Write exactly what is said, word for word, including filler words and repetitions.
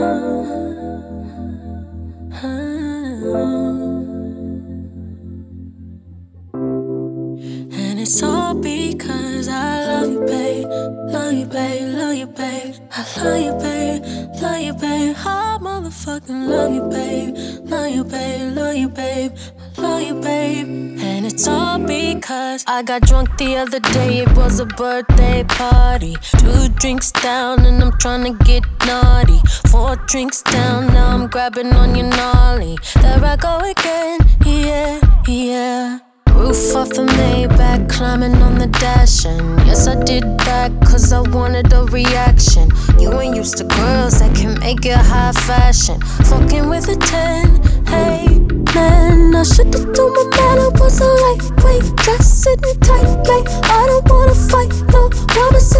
And it's all because I love you, babe. Love you, babe, love you, babe. I love you, babe, love you, babe. I motherfucking love you, babe. Love you, babe, love you, babe. I love you, babe. And it's all because I got drunk the other day. It was a birthday party. Two drinks down and I'm tryna get naughty. Four drinks down, now I'm grabbing on your nolly. There I go again, yeah, yeah. Roof off the Maybach, climbing on the dash. And yes, I did back, cause I wanted a reaction. You ain't used to girls that can make it high fashion. Fucking with a ten, hey, man. I should've told my man I was a lightweight, dress sitting tight, like I don't wanna fight, no promises.